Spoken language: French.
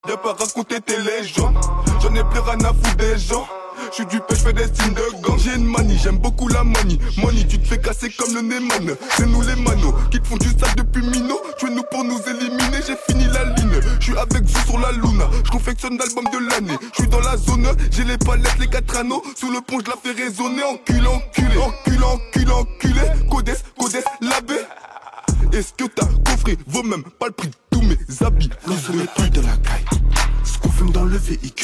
Viens pas raconter tes légendes. J'en ai plus rien à foutre des gens. J'suis du pêche, j'fais des signes de gang. J'ai une manie, j'aime beaucoup la manie. Money, tu te fais casser comme le Neyman. C'est nous les manos qui te font du sale depuis Mino. Tu es nous pour nous éliminer, j'ai fini la ligne. J'suis avec vous sur la luna. J'confectionne l'album de l'année. J'suis dans la zone, j'ai les palettes, les 4 anneaux. Sous le pont, j'la fais résonner. Enculé, enculé, enculé, enculé, enculé. Codes, codes, l'abbé. Est-ce que t'as coffré vaut même pas le prix de tous mes habits? Non, ce n'est plus de la caille. Ce qu'on fume dans le véhicule.